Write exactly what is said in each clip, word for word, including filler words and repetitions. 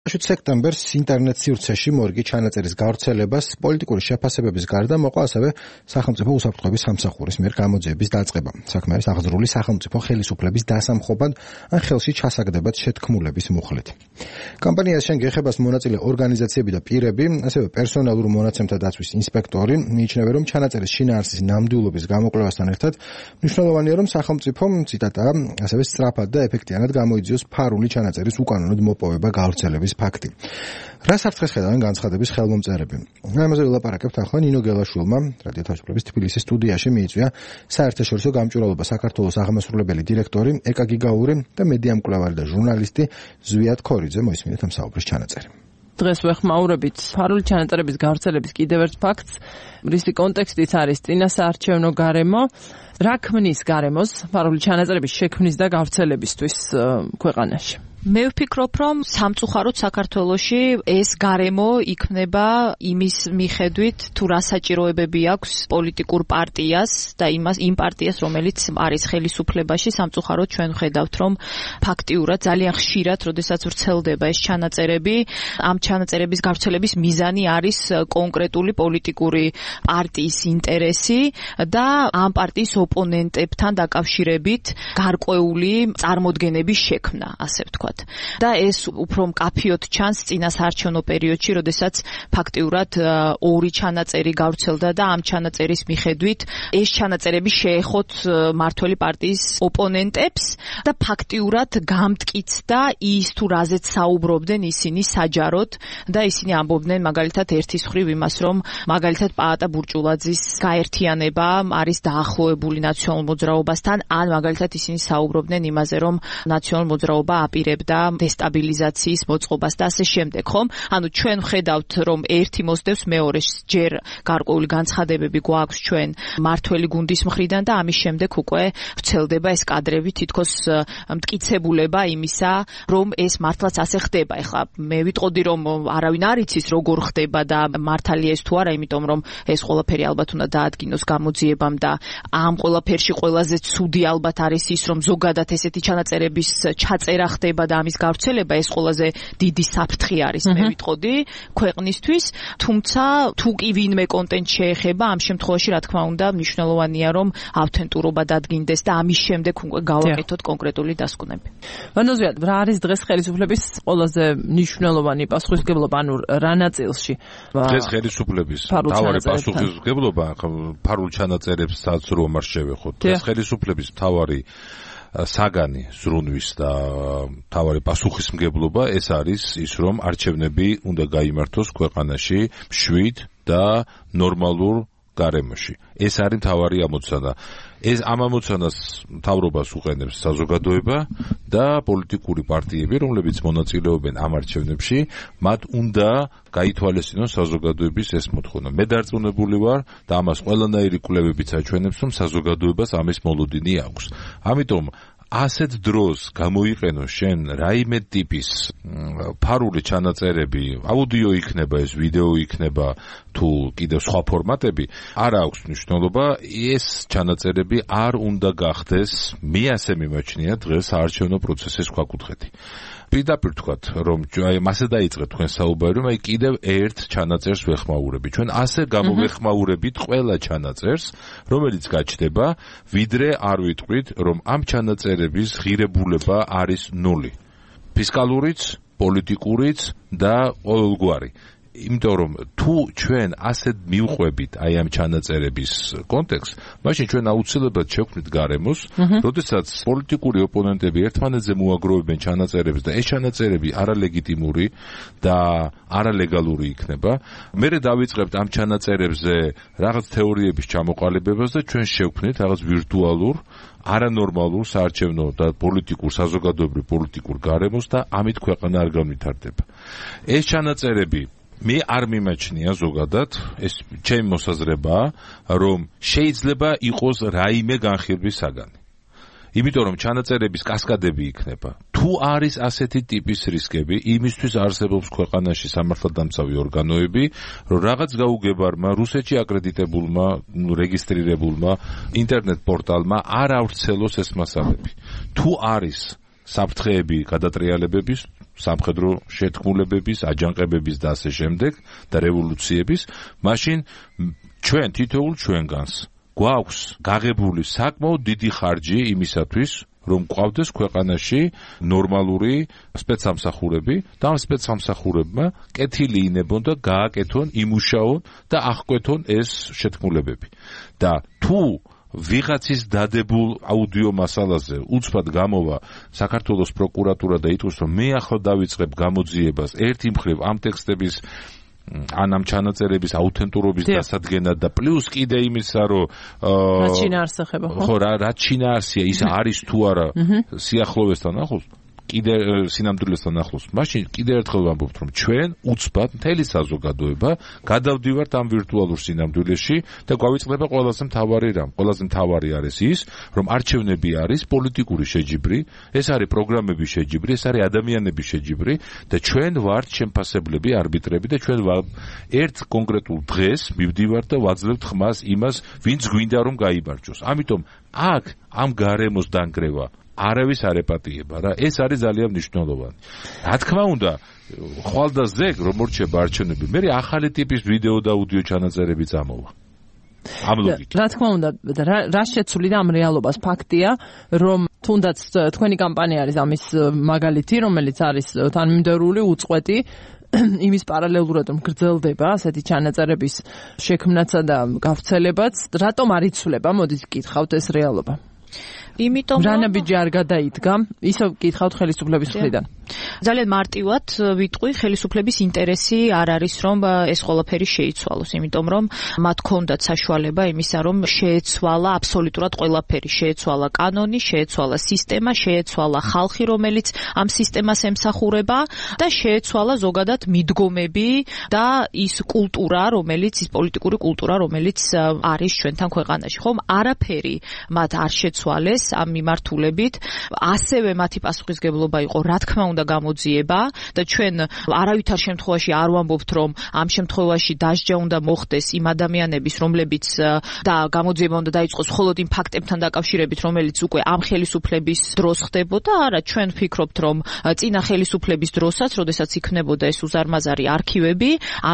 შვიდ სექტემბერს ინტერნეტ სივრცეში მორიგი ჩანაწერის გავრცელებას პოლიტიკური შეფასებების გარდა მოყვა ასევე სახელმწიფო უსაფრთხოების სამსახურის მიერ გამოძიების დაწყება. საქმე არის აღძრული სახელმწიფო ხელისუფლების დასამხობად ან ხელში ჩასაგდებად შეთქმულების მუხლით. კამპანიას შენ გეხებას მონაწილე ორგანიზაციები და პირები, ასევე პერსონალურ მონაცემთა დაცვის ინსპექტორი მიიჩნევენ, რომ ჩანაწერის შინაარსის ნამდვილობის გამოკვლევასთან ერთად მნიშვნელოვანია, რომ სახელმწიფო ციტატაა, ასევე სწრაფად და ეფექტიანად გამოიძიოს ფარული ჩანაწერის უკანონოდ მოპოვება გავრცელების ფაქტი. რას საფრთხეს ხედავენ განცხადების ხელმომწერები? ამაზე ვილაპარაკებთ ახლა ნინო გელაშვილმა, რადიო თავისუფლების თბილისის სტუდიაში მიიწვია საერთაშორისო გამჭვირვალობა საქართველოს აღმასრულებელი დირექტორი ეკა გიგაური და მედიამკვლევარი და ჟურნალისტი ზვიად ქორიძე. მოისმინეთ ამ საუბრის ჩანაწერი. დღეს ვეხმაურებით ფარული ჩანაწერების გავრცელების კიდევ ერთ ფაქტს, რისი კონტექსტიც არის წინასაარჩევნო გარემო. რა ქმნის გარემოს ფარული ჩანაწერების შექმნის და გავრცელებისთვის ქვეყანაში? მე ვფიქრობ, რომ სამწუხაროდ საქართველოში ეს გარემო იქნება იმის მიხედვით, თუ რა საჭიროებები აქვს პოლიტიკურ პარტიას და იმას იმ პარტიას, რომელიც არის ხელისუფლებაში. სამწუხაროდ ჩვენ ვხედავთ, რომ ფაქტიურად ძალიან ხშირად, როდესაც ვრცელდება ეს ჩანაწერები, ამ ჩანაწერების გავრცელების მიზანი არის კონკრეტული პოლიტიკური პარტიის ინტერესი და ამ პარტიის ოპონენტებთან დაკავშირებით გარკვეული წარმოდგენების შექმნა, ასე ვთქვა. და ეს უფრო მკაფიოდ ჩანს წინასაარჩევნო პერიოდში, როდესაც ფაქტიურად ორი ჩანაწერი გავრცელდა და ამ ჩანაწერის მიხედვით ეს ჩანაწერები შეეხოთ მართველი პარტიის ოპონენტებს და ფაქტიურად გამტკიცდა ის თუ რაზეც საუბრობდნენ ისინი საჯაროდ და ისინი ამბობდნენ მაგალითად ერთის მხრივ იმას, რომ მაგალითად პაატა ბურჭულაძის გაერთიანება არის დაახლოებული ნაციონალურ მოძრაობასთან, ან მაგალითად ისინი საუბრობდნენ იმაზე, რომ ნაციონალურ მოძრაობა აპირებს და დესტაბილიზაციის მოწყობას და ასე შემდეგ, ხომ? ანუ ჩვენ ვხედავთ, რომ ერთი მოსდევს მეორეს, ჯერ გარკვეული განცხადებები გვაქვს ჩვენ მართველი გუნდის მხრიდან და ამის შემდეგ უკვე ვრცელდება ეს კადრები, თითქოს მტკიცებულება იმისა, რომ ეს მართლაც ასე ხდება. ეხლა მე ვიტყოდი, რომ არავინ არ იცის როგორ ხდება და მართალია ეს თუ არა, იმიტომ რომ ეს ყველაფერი ალბათ უნდა დაადგინოს გამოძიებამ და ამ ყველაფერში ყველაზე ცუდი ალბათ არის ის, რომ ზოგადად ესეთი ჩანაწერების ჩაწერა ხდება და ამის გავრცელება ეს ყველაზე დიდი საფრთხე არის, მე ვიტყოდი ქვეყნისთვის, თუმცა თუ კი ვინმე კონტენტ შეეხება, ამ შემთხვევაში რა თქმა უნდა მნიშვნელოვანია, რომ ავთენტურობა დადგინდეს და ამის შემდეგ უკვე გავაკეთოთ კონკრეტული დასკვნები. ვანოზვიად, რა არის დღეს ხელისუფლების ყველაზე მნიშვნელოვანი პასუხისმგებლობა, ანუ რა ნაწილში? დღეს ხელისუფლების მთავარი პასუხისმგებლობა ფარულ ჩანაწერებსაც რომ არ შევეხოთ. დღეს ხელისუფლების მთავარი საგანი ზრუნვის და მთავარი პასუხისმგებლობა ეს არის ის, რომ არჩევნები უნდა გაიმართოს ქვეყანაში მშვიდ და ნორმალურ გარემოში. ეს არის მთავარი ამოცანა. ეს ამ ამოცანას მთავრობას უყენებს საზოგადოება და პოლიტიკური პარტიები, რომლებიც მონაწილეობენ ამ არჩევნებში, მათ უნდა გაითვალისწინოს საზოგადოების ეს მოთხოვნა. მე დარწმუნებული ვარ და ამას ყველანაირი კვლევებიც აჩვენებს, რომ საზოგადოებას ამის მოლოდინი აქვს. ამიტომ ასეთ დროს გამოიყენო შენ რაიმე ტიპის ფარული ჩანაწერები, აუდიო იქნება ეს, ვიდეო იქნება თუ კიდევ სხვა ფორმატები, არ აქვს მნიშვნელობა. ეს ჩანაწერები არ უნდა გახდეს, მე ასე მიმაჩნია, დღეს საარჩევნო პროცესის ქვაკუთხედი. პირდაპირ თქვათ, რომ აი მასე დაიწყეთ თქვენ საუბარი, რომ აი კიდევ ერთ ჩანაწერს ვეხმაურებით. ჩვენ ასე გამოვეხმაურებით ყველა ჩანაწერს, რომელიც გაჩნდება, ვიდრე არ ვიტყვით, რომ ამ ჩანაწერების ღირებულება არის ნული. ფისკალურიც, პოლიტიკურიც და ყოველგვარი. იმიტომ რომ თუ ჩვენ ასეთ მივყვებით აი ამ ჩანაწერების კონტექსტს, მაშინ ჩვენ აუცილებლად შევქმნით გარემოს, როდესაც პოლიტიკური ოპონენტები ერთმანეთზე მოაგროვებენ ჩანაწერებს და ეს ჩანაწერები არალეგიტიმური და არალეგალური იქნება, მერე დავიწყებთ ამ ჩანაწერებზე რაღაც თეორიების ჩამოყალიბებას და ჩვენ შევქმნით რაღაც ვირტუალურ არანორმალურ საარჩევნო და პოლიტიკურ საზოგადოებრივ პოლიტიკურ გარემოს და ამით ქვეყანა არ განვითარდება. ეს ჩანაწერები მე არ მიმაჩნია ზოგადად, ეს ჩემი მოსაზრებაა, რომ შეიძლება იყოს რაიმე განხილვის საგანი. იმიტომ რომ ჩანაწერების კასკადები იქნება. თუ არის ასეთი ტიპის რისკები, იმისთვის არსებობს ქვეყანაში სამართალდამცავი ორგანოები, რომ რაღაც გაუგებარმა, რუსეთში აკრედიტებულმა, რეგისტრირებულმა ინტერნეტ პორტალმა არ ავრცელოს ეს მასალები. თუ არის საფრთხეები გადატრიალებების, სამხედრო შეთქმულებების, აჯანყებების და ასე შემდეგ და რევოლუციების, მაშინ ჩვენ თითოეულ ჩვენგანს გვაქვს გაღებული საკმაოდ დიდი ხარჯი იმისათვის, რომ გვყავდეს ქვეყანაში ნორმალური სპეცსამსახურები და ამ სპეცსამსახურებმა კეთილი ინებონ და გააკეთონ, იმუშაონ და აღკვეთონ ეს შეთქმულებები. და თუ ვიღაცის დადებულ აუდიო მასალაზე უცბად გამოვა საქართველოს პროკურატურა და იტყვის, რომ მე ახლა დავიწყებ გამოძიებას ერთი მხრივ ამ ტექსტების ან ამ ჩანაწერების აუთენტურობის დასადგენად და პლუს კიდე იმისა, რომ რა ჩინაარსახება ხო? ხო, რა რა ჩინაარსია, ის არის თუ არა სიახლოვესთან ახლოს, კიდე სინამდვილესთან ახლოს. მაშინ კიდე ერთხელ ვამბობთ, რომ ჩვენ უცბად მთელი საზოგადოება გადავდივართ ამ ვირტუალურ სინამდვილეში და გვავიწყდება ყველაზე მთავარი რამ. ყველაზე მთავარი არის ის, რომ არჩევნები არის პოლიტიკური შეჯიბრი, ეს არის პროგრამების შეჯიბრი, ეს არის ადამიანების შეჯიბრი და ჩვენ ვართ შემფასებლები, არბიტრები და ჩვენ ერთ კონკრეტულ დღეს მივდივართ და ვაძლევთ ხმას იმას, ვინც გვინდა რომ გაიბარჯოს. ამიტომ აქ ამ გარემოს დანგრევა არავის არ ეპატიება რა, ეს არის ძალიან მნიშვნელოვანი. რა თქმა უნდა, ხვალ და ზეგ რომ მორჩება არჩევნები, მე ახალი ტიპის ვიდეო და აუდიო ჩანაწერები წამოვა. ამ ლოგიკით. რა თქმა უნდა, რა შეცვლი და ამ რეალობას ფაქტია, რომ თუნდაც თქვენი კამპანია არის ამის მაგალითი, რომელიც არის თანმიმდევრული, უწყვეტი, იმის პარალელურად რომ გრძელდება ასეთი ჩანაწერების შექმნაცა და გავრცელებაც, რატომ არ იცვლება? მოდით გკითხავთ ეს რეალობა. იმიტომ რა ნაბიჯი არ გადაიდგა, ისევ გკითხავთ ხელისუფლების მხრიდან. ძალიან მარტივად ვიტყვი, ხელისუფლების ინტერესი არ არის რომ ეს ყველაფერი შეიცვალოს, იმიტომ რომ მათ ჰქონდათ საშუალება იმისა, რომ შეეცვალა აბსოლუტურად ყველაფერი, შეეცვალა კანონი, შეეცვალა სისტემა, შეეცვალა ხალხი, რომელიც ამ სისტემას ემსახურება და შეეცვალა ზოგადად მიდგომები და ის კულტურა, რომელიც ის პოლიტიკური კულტურა, რომელიც არის ჩვენთან ქვეყანაში. ხომ არაფერი მათ არ შეცვალეს ამ მიმართულებით, ასევე მათი პასუხისგებლობა იყო, რა თქმა უნდა, გამოძიება და ჩვენ არავითარ შემთხვევაში არ ვამბობთ, რომ ამ შემთხვევაში დასჯა უნდა მოხდეს იმ ადამიანების, რომლებიც და გამოძიება უნდა დაიწყოს მხოლოდ იმ ფაქტებთან დაკავშირებით, რომელიც უკვე ამ ხელისუფლების დროს ხდებოდა. არა, ჩვენ ვფიქრობთ, რომ წინა ხელისუფლების დროსაც, როდესაც იქნებოდა ეს უზარმაზარი არქივები, ამ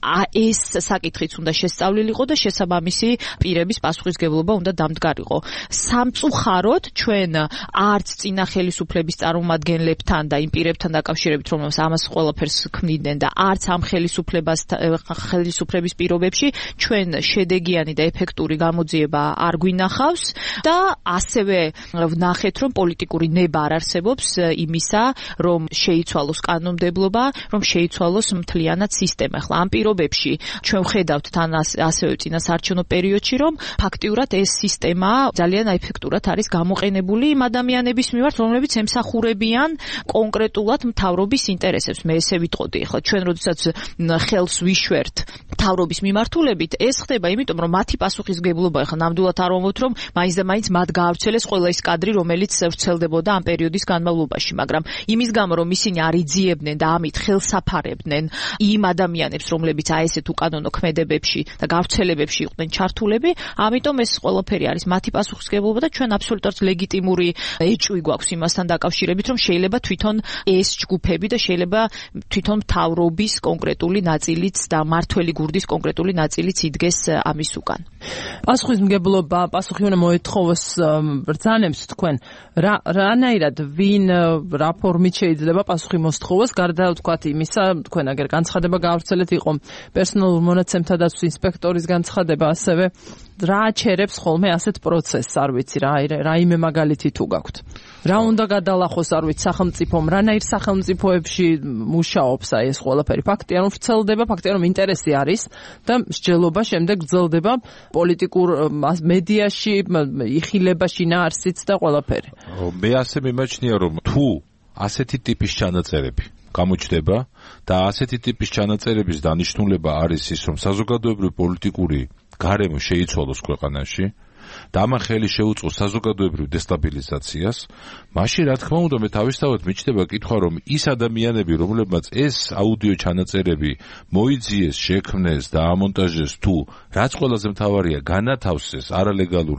ეს საკითხიც უნდა შესწავლილიყო და შესაბამისი პირების პასუხისგებლობა უნდა დამდგარიყო. სამწუხაროდ ჩვენ არც წინა ხელისუფლების წარმომადგენლებთან და იმ პირებთან დაკავშირებით, რომელსაც ამას ყველაფერს ქმნიდნენ და არც ამ ხელისუფლებას ხელისუფლების პირობებში ჩვენ შედეგიანი და ეფექტური გამოძიება არ გვინახავს და ასევე ვნახეთ, რომ პოლიტიკური ნება არ არსებობს იმისა, რომ შეიცვალოს კანონმდებლობა, რომ შეიცვალოს მთლიანად სისტემა. ახლა ამ პირობებში ჩვენ ვხედავთ თან ასევე წინასაარჩევნო პერიოდში, რომ ფაქტიურად ეს სისტემა ძალიან ეფექტურად არის გამოყენებული იმ ადამიანების მიმართ, რომლებიც ემსახურებიან კონკრეტულად მთავრობის ინტერესებს. მე ესე ვიტყოდი, ახლა ჩვენ როდესაც ხელს ვიშვერთ მთავრობის მიმართულებით, ეს ხდება იმიტომ, რომ მათი პასუხისგებლობა, ახლა ნამდვილად არ ვამბობთ, რომ მაინც და მაინც მათ გაავრცელეს ყველა ის კადრი, რომელიც ვრცელდებოდა ამ პერიოდის განმავლობაში, მაგრამ იმის გამო, რომ ისინი არ იძიებდნენ და ამით ხელსაფარებდნენ იმ ადამიანებს, რომლებიც აი ესეთ უკანონო ქმედებებში და გავრცელებებში იყვნენ ჩართულები, ამიტომ ეს ყველაფერი არის მათი პასუხისგებლობა და ჩვენ აბსოლუტურად ლეგიტიმური ეჭვი გვაქვს იმასთან დაკავშირებით, რომ შეიძლება თვითონ ეს ჯგუფები და შეიძლება თვითონ მთავრობის კონკრეტული ნაწილიც და მართველი გურდის კონკრეტული ნაწილიც იდგეს ამის უკან. პასუხისმგებლობა, პასუხი უნდა მოეთხოვოს ბრძანებს თქვენ. რა რანაირად ვინ რა ფორმით შეიძლება პასუხი მოსთხოვოს, გარდა ვთქვათ იმისა, თქვენ აგერ განცხადება გაავრცელეთ, იყო პერსონალურ მონაცემთა დაცვის ინსპექტორის განცხადება, ასევე რა აჩერებს ხოლმე ასეთ პროცესს, არ ვიცი რა, რაიმე მაგალითი თუ გაქვთ. რა უნდა გადალახოს, არ ვიცი, სახელმწიფომ, რანაირ სახელმწიფოებში მუშაობს აი ეს ყველაფერი. ფაქტია, რომ ვრცელდება, ფაქტია, რომ ინტერესი არის და მსჯელობა შემდეგ გრძელდება პოლიტიკურ მედიაში, იხილება შინაარსიც და ყველაფერი. მე ასე მიმაჩნია, რომ თუ ასეთი ტიპის ჩანაწერები გამოჩნდება და ასეთი ტიპის ჩანაწერების დანიშნულება არის ის, რომ საზოგადოებრივი პოლიტიკური გარემო შეიცვალოს ქვეყანაში და ამან ხელი შეუწყოს საზოგადოებრივ დესტაბილიზაციას, მაშინ რა თქმა უნდა მე თავისთავად მიჩნდება კითხვა, რომ ის ადამიანები, რომლებმაც ეს აუდიო ჩანაწერები მოიძიეს, შექმნეს და ამონტაჟეს, თუ რაც ყველაზე მთავარია, განათავსეს არალეგალურად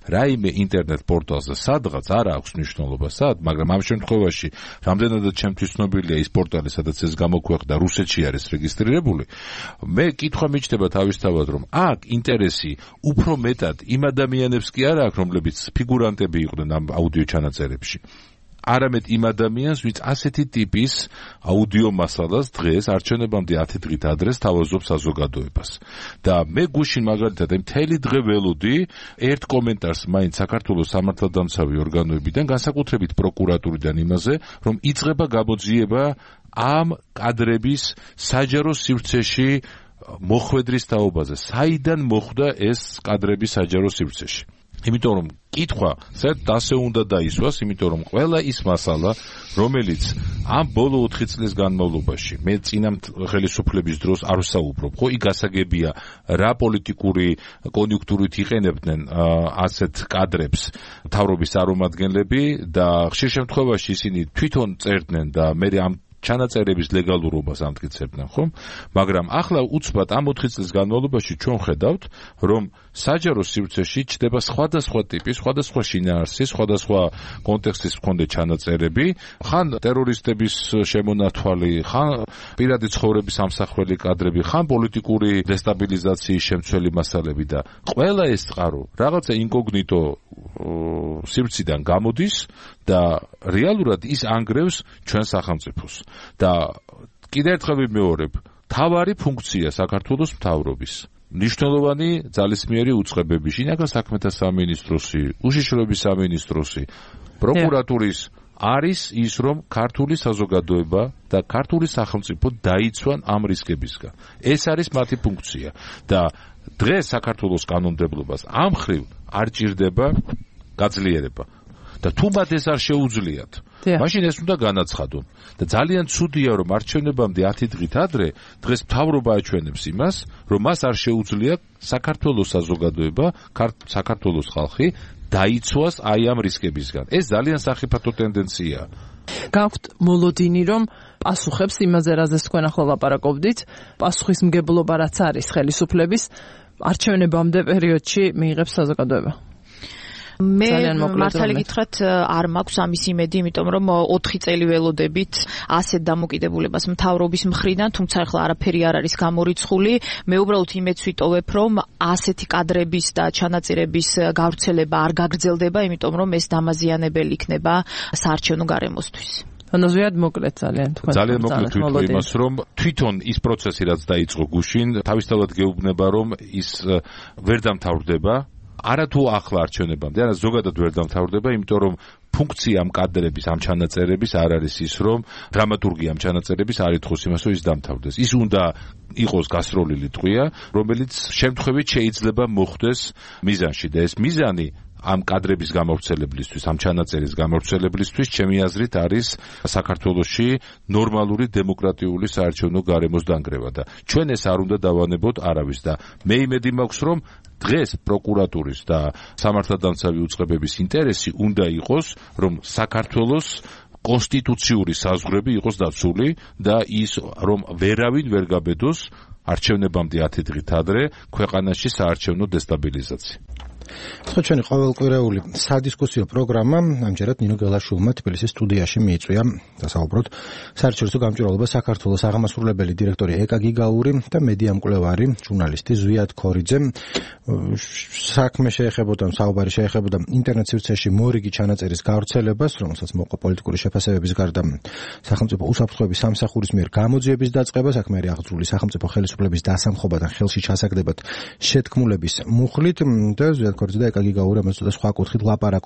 რაიმე ინტერნეტ პორტალზე სადღაც არ აქვს მნიშვნელობა სად, მაგრამ ამ შემთხვევაში რამდენადაც ჩემთვის ცნობილია ის პორტალი, სადაც ეს გამოქვეყნდა, რუსეთში არის რეგისტრირებული, მე კითხვა მიჩნდება თავისთავად, რომ აქ ინტერესი უფრო მეტად იმ ადამიანებს კი არა აქვს, რომლებიც ფიგურანტები იყვნენ ამ აუდიო ჩანაწერებში. არამედ იმ ადამიანს, ვინც ასეთი ტიპის აუდიო მასალას დღეს არჩევნებამდე ათი დღით ადრე სთავაზობს საზოგადოებას. და მე გუშინ მაგალითად მთელი დღე ველოდი ერთ კომენტარს მაინც საქართველოს სამართალდამცავი ორგანოებიდან, განსაკუთრებით პროკურატურიდან იმაზე, რომ იწყება გამოძიება ამ კადრების საჯარო სივრცეში მოხვედრის თაობაზე. საიდან მოხვდა ეს კადრები საჯარო სივრცეში? იმიტომ რომ კითხვა საერთოდ ასე უნდა დაისვას, იმიტომ რომ ყველა ის მასალა, რომელიც ამ ბოლო ოთხი წლის განმავლობაში მე წინა ხელისუფლების დროს არ ვსაუბრობ, ხო, იქ გასაგებია რა პოლიტიკური კონიუნქტურით იყენებდნენ ასეთ კადრებს მთავრობის წარმომადგენლები და ხშირ შემთხვევაში ისინი თვითონ წერდნენ და მე ამ ჩანაწერების ლეგალურობას ამტკიცებდნენ, ხო? მაგრამ ახლა უცბად ამ ოთხი წლის განმავლობაში ჩვენ ხედავთ, რომ საჯარო სივრცეში ჩნდება სხვადასხვა ტიპის, სხვადასხვა შინაარსის, სხვადასხვა კონტექსტის მქონე ჩანაწერები, ხან ტერორისტების შემონათვალი, ხან პირადი ცხოვრების ამსახველი კადრები, ხან პოლიტიკური დესტაბილიზაციის შემცველი მასალები და ყველა ეს წყარო რაღაცა ინკოგნიტო სივრციდან გამოდის და რეალურად ის ანგრევს ჩვენ სახელმწიფოს. და კიდევ ერთხელ ვიმეორებ, თავარი ფუნქცია საქართველოს მთავრობის, მნიშვნელოვანი ძალისმიერი უწყებები, შინაგან საქმეთა სამინისტროსი, უშიშროების სამინისტროსი, პროკურატურის არის ის, რომ ქართული საზოგადოება და ქართული სახელმწიფო დაიცვან ამ რისკებისგან. ეს არის მათი ფუნქცია და დღეს საქართველოს კანონმდებლობას ამ ხრივ არ ჭირდება გაძლიერება. და თუ მათ ეს არ შეუძლიათ, მაშინ ეს უნდა განაცხადონ. და ძალიან ცუდია, რომ არჩევნებამდე ათი დღით ადრე დღეს მთავრობა აჩვენებს იმას, რომ მას არ შეუძლია საქართველოს საზოგადოება, საქართველოს ხალხი დაიცვას აი ამ რისკებისგან. ეს ძალიან სახიფათო ტენდენციაა. გაქვთ მოლოდინი, რომ პასუხებს იმაზე, რაზეც თქვენ ახლა ლაპარაკობდით, პასუხისმგებლობა რაც არის ხელისუფლების არჩევნებამდე პერიოდში მიიღებს საზოგადოება. მე მართალი გითხრათ არ მაქვს ამის იმედი, იმიტომ რომ ოთხი წელი ველოდებით ასეთ დამოკიდებულებას მთავრობის მხრიდან, თუმცა ახლა არაფერი არ არის გამორიცხული. მე უბრალოდ იმედს ვიტოვებ, რომ ასეთი კადრების და ჩანაწირების გავრცელება არ გაგრძელდება, იმიტომ რომ ეს დამაზიანებელი იქნება საარჩევნო გარემოსთვის. ანუ ზიად მოკლედ ძალიან თქვენ ძალიან მოკლედ ვიტყვი იმას, რომ თვითონ ის პროცესი რაც დაიწყო გუშინ, თავისთავად გეუბნება, რომ ის ვერ დამთავრდება. არა თუ ახლა არჩევნებამდე, არა ზოგადად ვერ დამთავრდება, იმიტომ რომ ფუნქცია ამ კადრების, ამ ჩანაწერების არ არის ის, რომ დრამატურგია ამ ჩანაწერების არ ითხოვს იმას, რომ ის დამთავრდეს. ის უნდა იყოს გასროლილი ტყვია, რომელიც შემთხვევით შეიძლება მოხდეს მიზანში და ეს მიზანი ამ კადრების გამავრცელებლისთვის, ამ ჩანაწერის გამავრცელებლისთვის, ჩემი აზრით არის საქართველოში ნორმალური დემოკრატიული საარჩევნო გარემოს დანგრევა და ჩვენ ეს არ უნდა დავანებოთ არავის და მე იმედი მაქვს, რომ დღეს პროკურატურის და სამართალდამცავი უწყებების ინტერესი უნდა იყოს, რომ საქართველოს კონსტიტუციური საზღვრები იყოს დაცული და ის რომ ვერავინ ვერ გაბედოს არჩევნებამდე ათი დღით ადრე ქვეყანაში საარჩევნო დესტაბილიზაცია. ხო, ჩვენი ყოველკვირეული სადისკუსიო პროგრამა ამჯერად ნინო გელაშვილმა თბილისის სტუდიაში მიიწვია და საუბრობთ საერთაშორისო გამჭვირვალობას საქართველოს აღმასრულებელი დირექტორი ეკა გიგაური და მედია მკვლევარი ჟურნალისტი ზვიად ქორიძე. საქმე შეეხებოდა, საუბარი შეეხებოდა ინტერნეტ სივრცეში მორიგი ჩანაწერის გავრცელებას, რომელსაც მოყვა პოლიტიკური შეფასებების გარდა სახელმწიფო უსაფრთხოების სამსახურის მიერ გამოძიების დაწყება, საქმეარი აღძრული სახელმწიფო ხელისუფლების დასამხობად ხელში ჩასაგდებად შეთქმულების მუხლით და ზვიად ქორიძე და ეკა გიგაური ამას და სხვა კუთხით ლაპარაკობდნენ.